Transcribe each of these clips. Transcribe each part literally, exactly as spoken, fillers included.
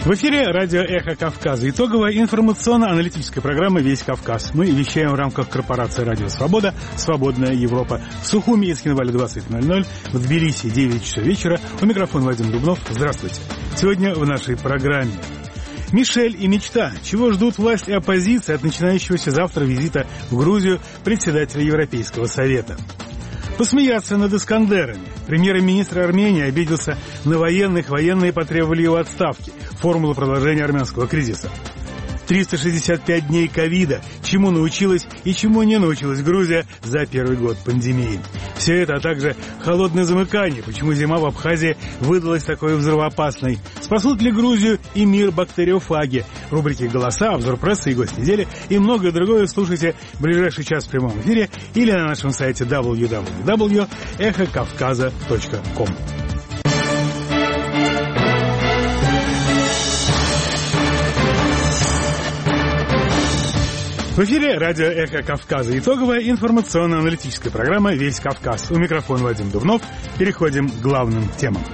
В эфире радио «Эхо Кавказа». Итоговая информационно-аналитическая программа «Весь Кавказ». Мы вещаем в рамках корпорации «Радио Свобода», «Свободная Европа». В Сухуми и Цхинвале двадцать ноль ноль, в Тбилиси девять часов вечера. У микрофона Вадим Дубнов. Здравствуйте. Сегодня в нашей программе Мишель и мечта. Чего ждут власть и оппозиция от начинающегося завтра визита в Грузию председателя Европейского совета? Посмеяться над Искандерами. Премьер-министр Армении обиделся на военных, военные потребовали его отставки. Формула продолжения армянского кризиса. триста шестьдесят пять дней ковида. Чему научилась и чему не научилась Грузия за первый год пандемии. Все это, а также холодное замыкание. Почему зима в Абхазии выдалась такой взрывоопасной. Спасут ли Грузию и мир бактериофаги? Рубрики «Голоса», обзор прессы и гость недели и многое другое слушайте в ближайший час в прямом эфире или на нашем сайте дабл ю дабл ю дабл ю точка эхо кавказа точка ком. В эфире радио «Эхо Кавказа». Итоговая информационно-аналитическая программа «Весь Кавказ». У микрофона Вадим Дубнов. Переходим к главным темам.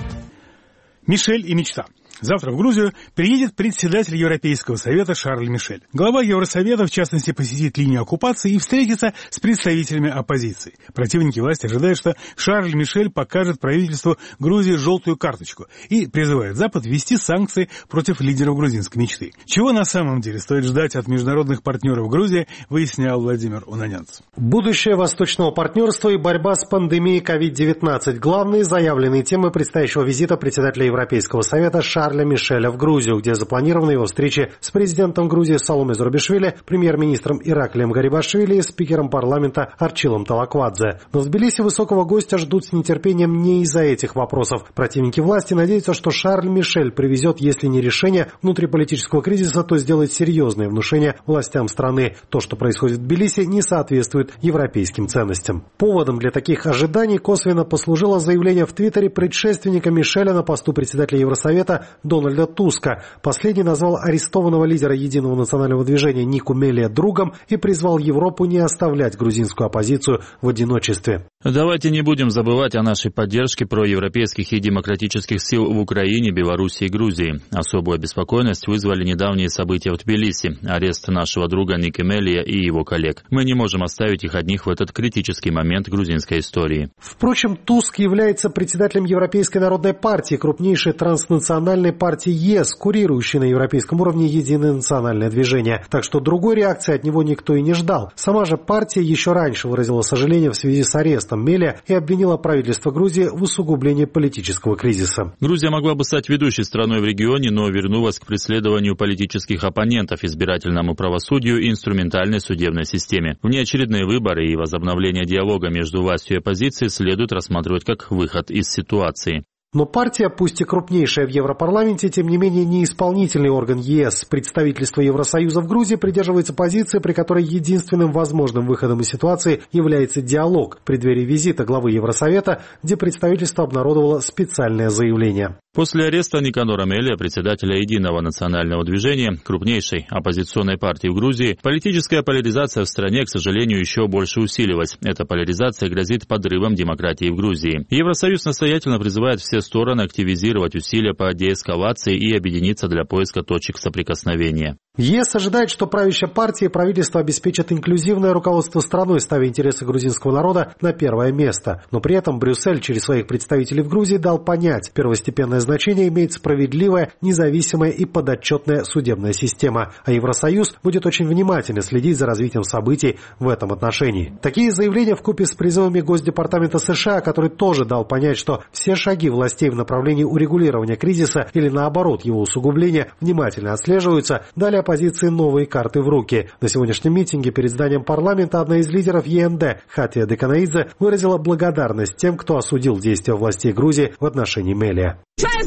Мишель и мечта. Завтра в Грузию приедет председатель Европейского совета Шарль Мишель. Глава Евросовета, в частности, посетит линию оккупации и встретится с представителями оппозиции. Противники власти ожидают, что Шарль Мишель покажет правительству Грузии желтую карточку и призывает Запад ввести санкции против лидеров грузинской мечты. Чего на самом деле стоит ждать от международных партнеров Грузии, выяснял Владимир Унанянц. Будущее восточного партнерства и борьба с пандемией ковид девятнадцать – главные заявленные темы предстоящего визита председателя Европейского совета Шарля Мишеля в Грузию, где запланирована его встреча с президентом Грузии Саломе Зурабишвили, премьер-министром Ираклием Гарибашвили и спикером парламента Арчилом Талаквадзе. Но в Тбилиси высокого гостя ждут с нетерпением не из-за этих вопросов. Противники власти надеются, что Шарль Мишель привезет, если не решение внутриполитического кризиса, то сделает серьезные внушения властям страны. То, что происходит в Тбилиси, не соответствует европейским ценностям. Поводом для таких ожиданий косвенно послужило заявление в Твиттере предшественника Мишеля на посту председателя Евросовета Дональда Туска. Последний назвал арестованного лидера Единого национального движения Нику Мелия другом и призвал Европу не оставлять грузинскую оппозицию в одиночестве. Давайте не будем забывать о нашей поддержке проевропейских и демократических сил в Украине, Беларуси и Грузии. Особую обеспокоенность вызвали недавние события в Тбилиси, арест нашего друга Ники Мелия и его коллег. Мы не можем оставить их одних в этот критический момент грузинской истории. Впрочем, Туск является председателем Европейской народной партии, крупнейшей транснациональной партии ЕС, курирующей на европейском уровне Единое национальное движение. Так что другой реакции от него никто и не ждал. Сама же партия еще раньше выразила сожаление в связи с арестом Мелия и обвинила правительство Грузии в усугублении политического кризиса. Грузия могла бы стать ведущей страной в регионе, но вернулась к преследованию политических оппонентов, избирательному правосудию и инструментальной судебной системе. Внеочередные выборы и возобновление диалога между властью и оппозицией следует рассматривать как выход из ситуации. Но партия, пусть и крупнейшая в Европарламенте, тем не менее не исполнительный орган ЕС. Представительство Евросоюза в Грузии придерживается позиции, при которой единственным возможным выходом из ситуации является диалог. В преддверии визита главы Евросовета, где представительство обнародовало специальное заявление. После ареста Никанора Мелия, председателя Единого национального движения, крупнейшей оппозиционной партии в Грузии, политическая поляризация в стране, к сожалению, еще больше усилилась. Эта поляризация грозит подрывом демократии в Грузии. Евросоюз настоятельно призывает все стороны активизировать усилия по деэскалации и объединиться для поиска точек соприкосновения. ЕС ожидает, что правящая партия и правительство обеспечат инклюзивное руководство страной, ставя интересы грузинского народа на первое место. Но при этом Брюссель через своих представителей в Грузии дал понять, первостепенное значение имеет справедливая, независимая и подотчетная судебная система. А Евросоюз будет очень внимательно следить за развитием событий в этом отношении. Такие заявления вкупе с призывами Госдепартамента США, который тоже дал понять, что все шаги властей в направлении урегулирования кризиса или наоборот его усугубления внимательно отслеживаются, дали оппозиции новые карты в руки. На сегодняшнем митинге перед зданием парламента одна из лидеров ЕНД, Хатия Деканаидзе, выразила благодарность тем, кто осудил действия властей Грузии в отношении Мелия.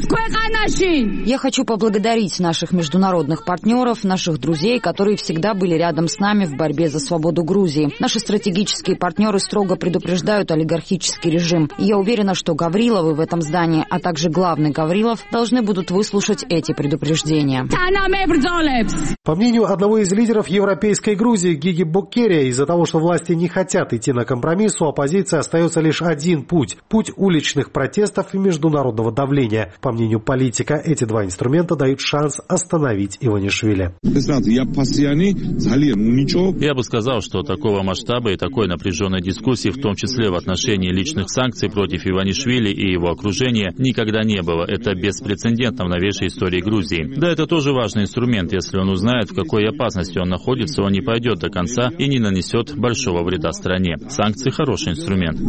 Я хочу поблагодарить наших международных партнеров, наших друзей, которые всегда были рядом с нами в борьбе за свободу Грузии. Наши стратегические партнеры строго предупреждают олигархический режим. И я уверена, что Гавриловы в этом здании, а также главный Гаврилов, должны будут выслушать эти предупреждения. По мнению одного из лидеров европейской Грузии, Гиги Боккерия, из-за того, что власти не хотят идти на компромисс, у оппозиции остается лишь один путь – путь уличных протестов и международного давления. энергия. По мнению политика, эти два инструмента дают шанс остановить Иванишвили. Я бы сказал, что такого масштаба и такой напряженной дискуссии, в том числе в отношении личных санкций против Иванишвили и его окружения, никогда не было. Это беспрецедентно в новейшей истории Грузии. Да, это тоже важный инструмент. Если он узнает, в какой опасности он находится, он не пойдет до конца и не нанесет большого вреда стране. Санкции – хороший инструмент.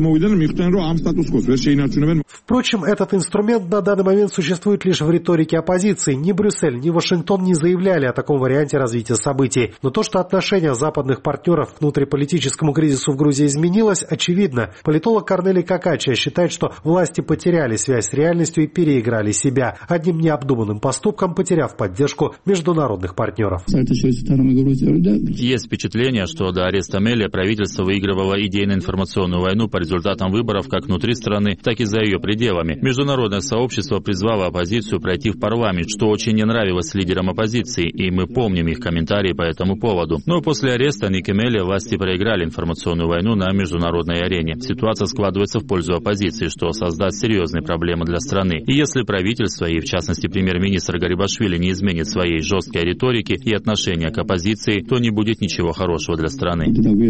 Впрочем, этот инструмент на данный момент существует лишь в риторике оппозиции. Ни Брюссель, ни Вашингтон не заявляли о таком варианте развития событий. Но то, что отношение западных партнеров к внутриполитическому кризису в Грузии изменилось, очевидно. Политолог Корнелий Какачия считает, что власти потеряли связь с реальностью и переиграли себя, одним необдуманным поступком потеряв поддержку международных партнеров. Есть впечатление, что до ареста Мелия правительство выигрывало идейно-информационную войну по результатам выборов как внутри страны, так и за ее пределами. Международное сообщество призвало оппозицию пройти в парламент, что очень не нравилось лидерам оппозиции, и мы помним их комментарии по этому поводу. Но после ареста Ники Мелия власти проиграли информационную войну на международной арене. Ситуация складывается в пользу оппозиции, что создаст серьезные проблемы для страны. И если правительство, и в частности премьер-министр Гарибашвили, не изменит своей жесткой риторики и отношения к оппозиции, то не будет ничего хорошего для страны.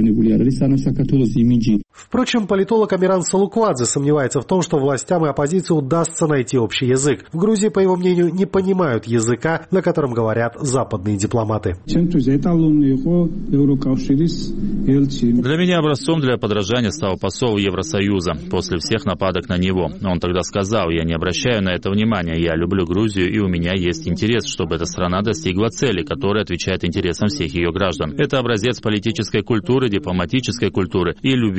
Впрочем, политолог Амиран Салуквадзе сомневается в том, что властям и оппозиции удастся найти общий язык. В Грузии, по его мнению, не понимают языка, на котором говорят западные дипломаты. Для меня образцом для подражания стал посол Евросоюза после всех нападок на него. Он тогда сказал: «Я не обращаю на это внимания, я люблю Грузию, и у меня есть интерес, чтобы эта страна достигла цели, которая отвечает интересам всех ее граждан». Это образец политической культуры, дипломатической культуры и любви